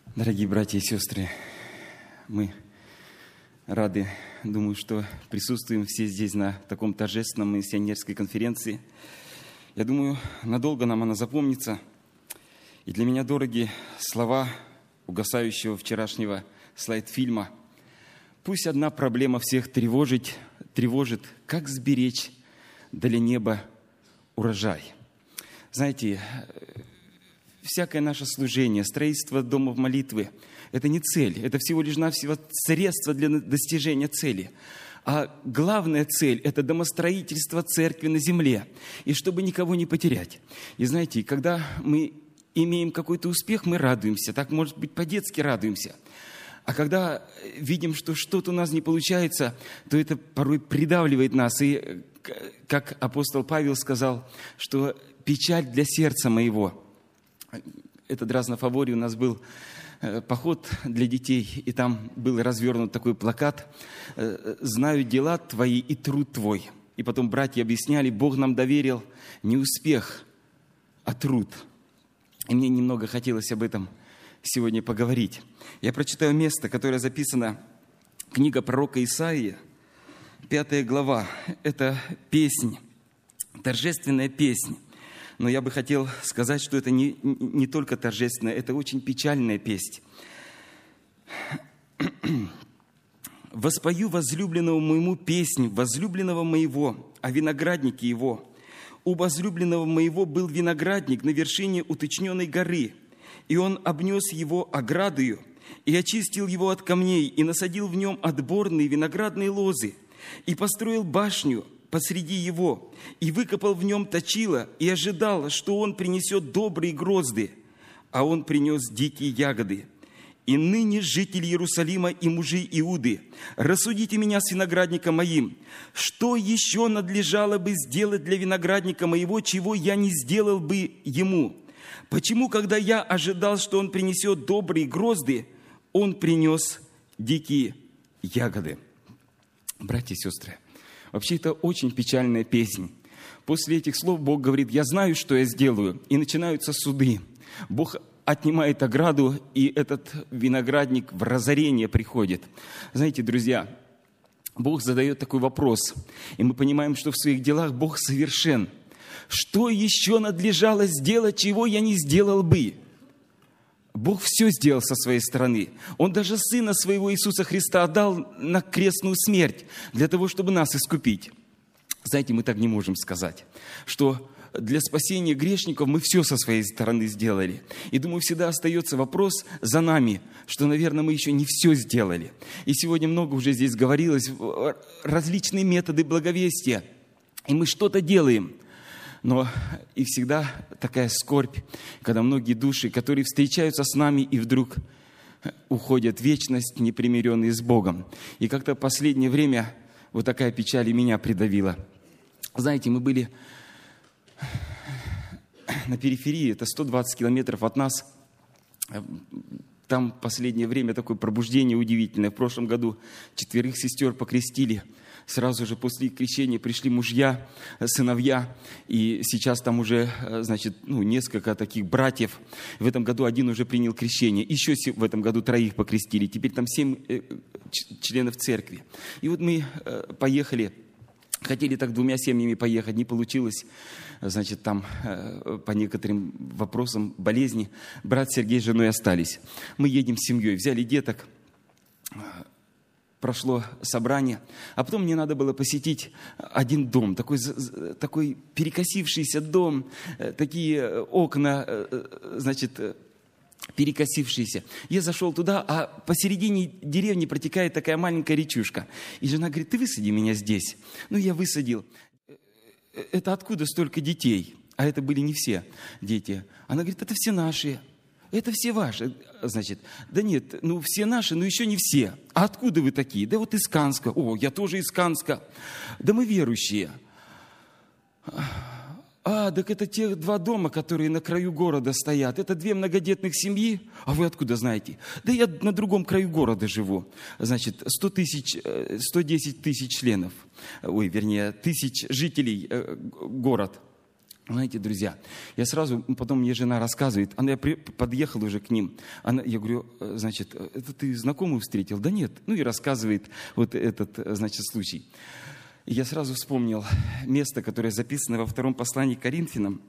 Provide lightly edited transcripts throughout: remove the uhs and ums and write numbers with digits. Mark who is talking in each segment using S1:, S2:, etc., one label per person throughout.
S1: Дорогие братья и сестры, мы рады, думаю, что присутствуем все здесь на таком торжественном миссионерской конференции. Я думаю, надолго нам она запомнится. И для меня дороги слова угасающего вчерашнего слайд-фильма. Пусть одна проблема всех тревожит, как сберечь для неба урожай. Знаете, всякое наше служение, строительство домов молитвы – это не цель, это всего лишь навсего средство для достижения цели. А главная цель – это домостроительство церкви на земле, и чтобы никого не потерять. И знаете, когда мы имеем какой-то успех, мы радуемся, так, может быть, по-детски радуемся. А когда видим, что что-то у нас не получается, то это порой придавливает нас. И, как апостол Павел сказал, что печаль для сердца моего. Этот раз на Фаворе у нас был поход для детей, и там был развернут такой плакат «Знаю дела твои и труд твой». И потом братья объясняли, Бог нам доверил не успех, а труд. И мне немного хотелось об этом сегодня поговорить. Я прочитаю место, которое записано, книга пророка Исаии, 5 глава. Это песнь, торжественная песнь. Но я бы хотел сказать, что это не только торжественная, это очень печальная песнь. «Воспою возлюбленному моему песнь, возлюбленного моего, о винограднике его. У возлюбленного моего был виноградник на вершине уточненной горы, и он обнес его оградою, и очистил его от камней, и насадил в нем отборные виноградные лозы, и построил башню посреди его, и выкопал в нем точило, и ожидал, что он принесет добрые грозды, а он принес дикие ягоды. И ныне, жители Иерусалима и мужи Иуды, рассудите меня с виноградником моим, что еще надлежало бы сделать для виноградника моего, чего я не сделал бы ему? Почему, когда я ожидал, что он принесет добрые грозды, он принес дикие ягоды?» Братья и сестры, вообще это очень печальная песня. После этих слов Бог говорит: «Я знаю, что я сделаю». И начинаются суды. Бог отнимает ограду, и этот виноградник в разорение приходит. Знаете, друзья, Бог задает такой вопрос, и мы понимаем, что в своих делах Бог совершен. Что еще надлежало сделать, чего я не сделал бы? Бог все сделал со своей стороны. Он даже Сына Своего Иисуса Христа отдал на крестную смерть для того, чтобы нас искупить. Знаете, мы так не можем сказать, что для спасения грешников мы все со своей стороны сделали. И думаю, всегда остается вопрос за нами, что, наверное, мы еще не все сделали. И сегодня много уже здесь говорилось, различные методы благовестия. И мы что-то делаем. Но и всегда такая скорбь, когда многие души, которые встречаются с нами и вдруг уходят в вечность, непримиренные с Богом. И как-то в последнее время вот такая печаль и меня придавила. Знаете, мы были на периферии, это 120 километров от нас. Там в последнее время такое пробуждение удивительное. В прошлом году 4 сестер покрестили. Сразу же после крещения пришли мужья, сыновья, и сейчас там уже, несколько таких братьев. В этом году 1 уже принял крещение, еще в этом году 3 покрестили, теперь там 7 членов церкви. И вот мы поехали, хотели так 2 семьями поехать, не получилось, там по некоторым вопросам болезни брат Сергей с женой остались. Мы едем с семьей, взяли деток. Прошло собрание, а потом мне надо было посетить один дом, такой перекосившийся дом, такие окна, перекосившиеся. Я зашел туда, а посередине деревни протекает такая маленькая речушка. И жена говорит: «Ты высади меня здесь». Я высадил. «Это откуда столько детей?» А это были не все дети. Она говорит: «Это все наши». «Это все ваши». Да нет, все наши, но еще не все. «А откуда вы такие?» «Да вот из Канска». «О, я тоже из Канска». «Да мы верующие». Так это те 2 дома, которые на краю города стоят. Это 2 многодетных семьи. А вы откуда знаете?» «Да я на другом краю города живу». 110 тысяч членов. Тысяч жителей город. Знаете, друзья, я сразу, потом мне жена рассказывает, я подъехал уже к ним, я говорю, значит, это ты знакомую встретил? Да нет. И рассказывает вот этот, значит, случай. И я сразу вспомнил место, которое записано во 2 послании к Коринфянам,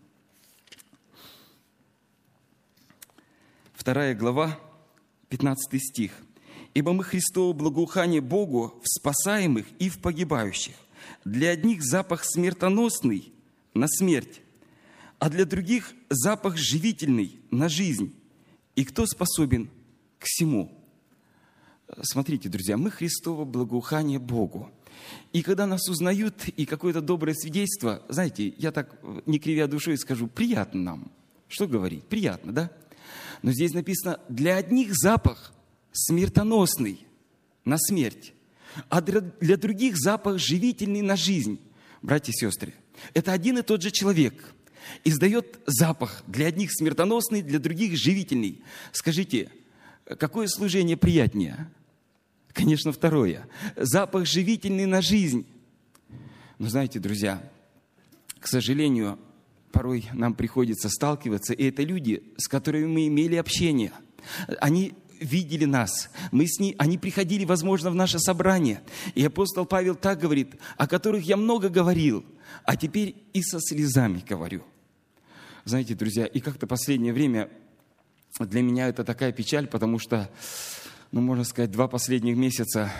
S1: 2 глава, 15 стих. «Ибо мы Христово благоухание Богу в спасаемых и в погибающих. Для одних запах смертоносный на смерть, а для других запах живительный на жизнь. И кто способен к всему?» Смотрите, друзья, мы Христово благоухание Богу. И когда нас узнают, и какое-то доброе свидетельство, знаете, я так, не кривя душой, скажу, приятно нам. Что говорить? Приятно, да? Но здесь написано, для одних запах смертоносный на смерть, а для других запах живительный на жизнь. Братья и сестры, это один и тот же человек издает запах, для одних смертоносный, для других живительный. Скажите, какое служение приятнее? Конечно, второе. Запах живительный на жизнь. Но знаете, друзья, к сожалению, порой нам приходится сталкиваться, и это люди, с которыми мы имели общение. Они видели нас, они приходили, возможно, в наше собрание. И апостол Павел так говорит, о которых я много говорил, а теперь и со слезами говорю. Знаете, друзья, и как-то последнее время для меня это такая печаль, потому что, можно сказать, 2 последних месяца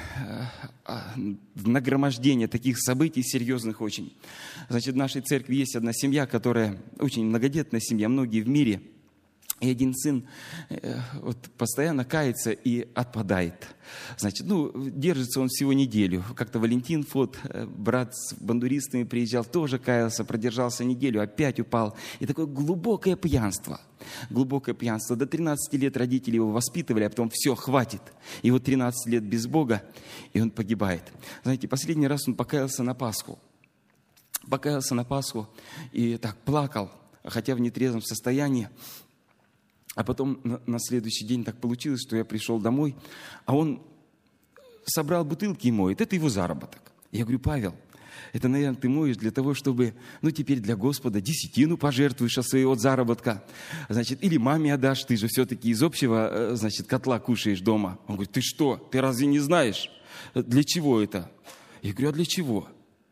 S1: нагромождение таких событий серьезных очень. Значит, в нашей церкви есть одна семья, которая очень многодетная семья, многие в мире. И один сын постоянно кается и отпадает. Значит, держится он всего неделю. Как-то Валентин Фот, брат с бандуристами приезжал, тоже каялся, продержался неделю, опять упал. И такое глубокое пьянство. Глубокое пьянство. До 13 лет родители его воспитывали, а потом все, хватит. И вот 13 лет без Бога, и он погибает. Знаете, последний раз он покаялся на Пасху. Покаялся на Пасху и так плакал, хотя в нетрезвом состоянии. А потом на следующий день так получилось, что я пришел домой, а он собрал бутылки и моет. Это его заработок. Я говорю, Павел, это, наверное, ты моешь для того, чтобы, теперь для Господа 10 пожертвуешь от своего заработка. Значит, или маме отдашь, ты же все-таки из общего, котла кушаешь дома. Он говорит, ты что, ты разве не знаешь? Для чего это? Я говорю, а для чего?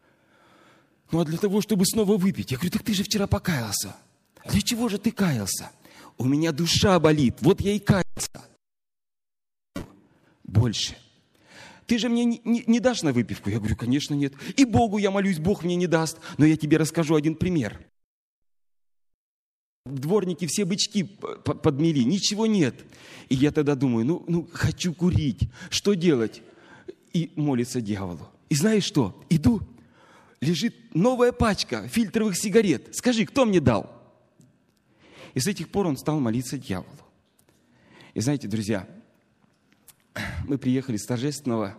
S1: А для того, чтобы снова выпить. Я говорю, так ты же вчера покаялся. Для чего же ты каялся? У меня душа болит, вот я и каялся. Больше. Ты же мне не дашь на выпивку? Я говорю, конечно, нет. И Богу я молюсь, Бог мне не даст. Но я тебе расскажу один пример. Дворники все бычки подмели, ничего нет. И я тогда думаю, хочу курить. Что делать? И молится дьяволу. И знаешь что? Иду, лежит новая пачка фильтровых сигарет. Скажи, кто мне дал? И с этих пор он стал молиться дьяволу. И знаете, друзья, мы приехали с торжественного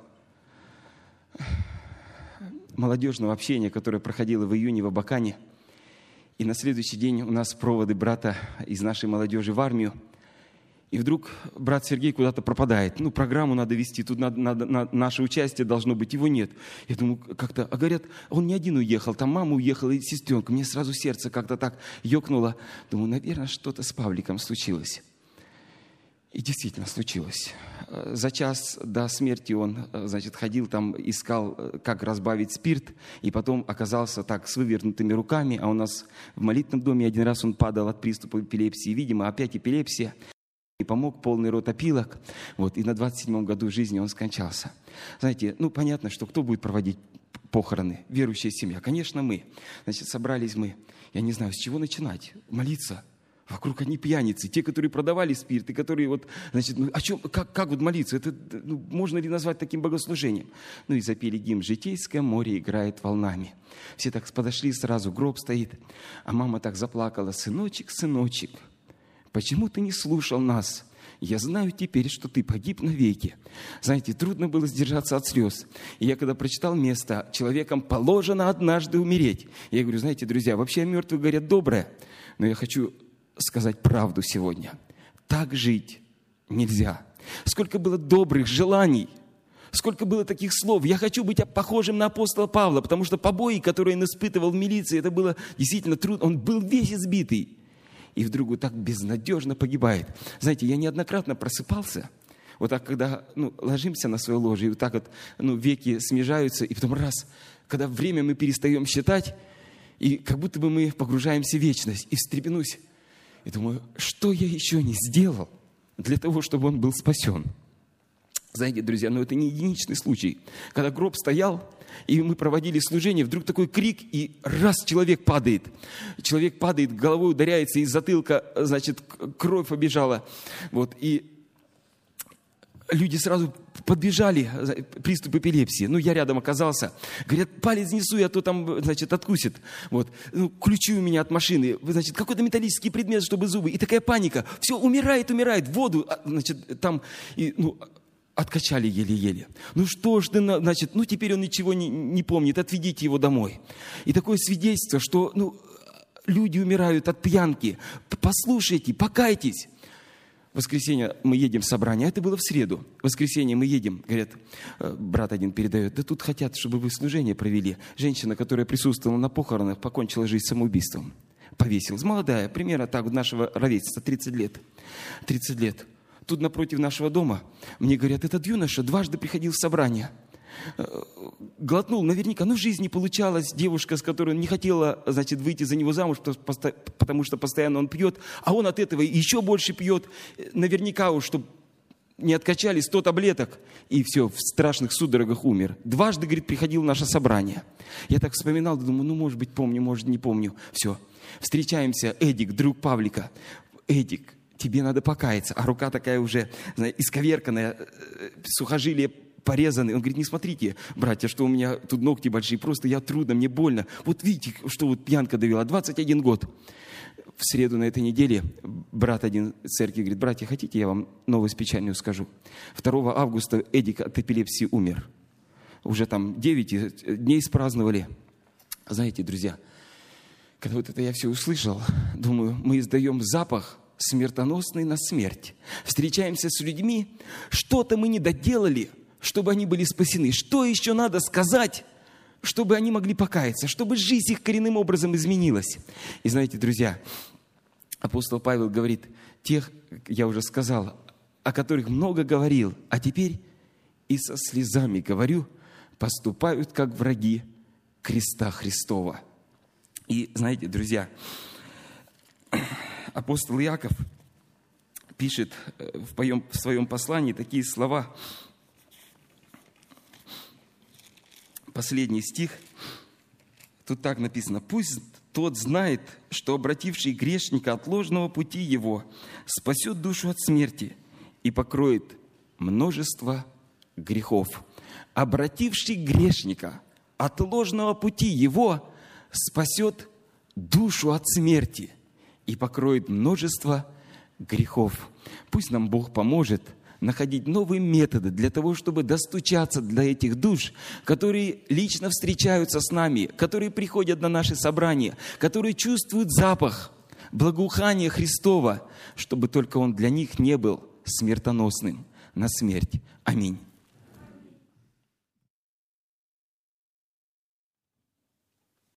S1: молодежного общения, которое проходило в июне в Абакане. И на следующий день у нас проводы брата из нашей молодежи в армию. И вдруг брат Сергей куда-то пропадает. Программу надо вести, тут наше участие должно быть, его нет. Я думаю, как-то, а говорят, он не один уехал, там мама уехала и сестренка. Мне сразу сердце как-то так ёкнуло. Думаю, наверное, что-то с Павликом случилось. И действительно случилось. За час до смерти он, ходил там, искал, как разбавить спирт, и потом оказался так с вывернутыми руками, а у нас в молитвенном доме один раз он падал от приступа эпилепсии. Видимо, опять эпилепсия. И помог полный рот опилок. И на 27-м году жизни он скончался. Знаете, понятно, что кто будет проводить похороны? Верующая семья. Конечно, мы. Собрались мы. Я не знаю, с чего начинать. Молиться. Вокруг одни пьяницы. Те, которые продавали спирт, и которые о чем, как молиться? Это можно ли назвать таким богослужением? И запели гимн «Житейское море играет волнами». Все так подошли сразу, гроб стоит. А мама так заплакала. «Сыночек, сыночек, почему ты не слушал нас? Я знаю теперь, что ты погиб навеки». Знаете, трудно было сдержаться от слез. И я когда прочитал место, человеком положено однажды умереть. Я говорю, знаете, друзья, вообще о мертвых говорят доброе, но я хочу сказать правду сегодня. Так жить нельзя. Сколько было добрых желаний, Сколько было таких слов. Я хочу быть похожим на апостола Павла, потому что побои, которые он испытывал в милиции, это было действительно трудно. Он был весь избитый. И вдруг вот так безнадежно погибает. Знаете, я неоднократно просыпался, вот так, когда ложимся на свое ложе, и вот так вот веки смежаются, и потом раз, когда время мы перестаем считать, и как будто бы мы погружаемся в вечность, и встрепенусь, и думаю, что я еще не сделал для того, чтобы он был спасен. Знаете, друзья, это не единичный случай. Когда гроб стоял, и мы проводили служение, вдруг такой крик, и раз человек падает. Человек падает, головой ударяется, из затылка, значит, кровь побежала. Вот, и люди сразу подбежали, приступ эпилепсии. Я рядом оказался. Говорят, палец несу, а то там, значит, откусит. Вот. Ключи у меня от машины. Значит, какой-то металлический предмет, чтобы зубы. И такая паника. Все, умирает, воду, значит, там... Откачали еле-еле. Что ж ты, значит, теперь он ничего не помнит, отведите его домой. И такое свидетельство, что, люди умирают от пьянки. Послушайте, покайтесь. В воскресенье мы едем в собрание, а это было в среду. В воскресенье мы едем, говорят, брат один передает, да тут хотят, чтобы вы служение провели. Женщина, которая присутствовала на похоронах, покончила жизнь самоубийством. Повесилась. Молодая, примерно так, нашего ровесница, 30 лет. 30 лет. Тут напротив нашего дома мне говорят, этот юноша дважды приходил в собрание. Глотнул наверняка, в жизни не получалось. Девушка, с которой он не хотела, значит, выйти за него замуж, потому что постоянно он пьет, а он от этого еще больше пьет. Наверняка уж, чтобы не откачали 100 таблеток, и все, в страшных судорогах умер. Дважды, говорит, приходил в наше собрание. Я так вспоминал, думаю, может быть, помню, может, не помню. Все, встречаемся, Эдик, друг Павлика. Эдик, тебе надо покаяться. А рука такая уже, исковерканная, сухожилия порезаны. Он говорит, не смотрите, братья, что у меня тут ногти большие, просто трудно, мне больно. Вот видите, что пьянка довела. 21 год. В среду на этой неделе брат один в церкви говорит, братья, хотите, я вам новость печальную скажу? 2 августа Эдик от эпилепсии умер. Уже 9 дней спраздновали. Знаете, друзья, когда это я все услышал, думаю, мы издаем запах, смертоносный на смерть. Встречаемся с людьми, что-то мы не доделали, чтобы они были спасены. Что еще надо сказать, чтобы они могли покаяться, чтобы жизнь их коренным образом изменилась. И знаете, друзья, апостол Павел говорит, тех, я уже сказал, о которых много говорил, а теперь и со слезами говорю, поступают как враги креста Христова. И знаете, друзья, апостол Иаков пишет в своем послании такие слова. Последний стих. Тут так написано. «Пусть тот знает, что обративший грешника от ложного пути его спасет душу от смерти и покроет множество грехов». Обративший грешника от ложного пути его спасет душу от смерти и покроет множество грехов. Пусть нам Бог поможет находить новые методы для того, чтобы достучаться до этих душ, которые лично встречаются с нами, которые приходят на наши собрания, которые чувствуют запах благоухания Христова, чтобы только он для них не был смертоносным на смерть. Аминь.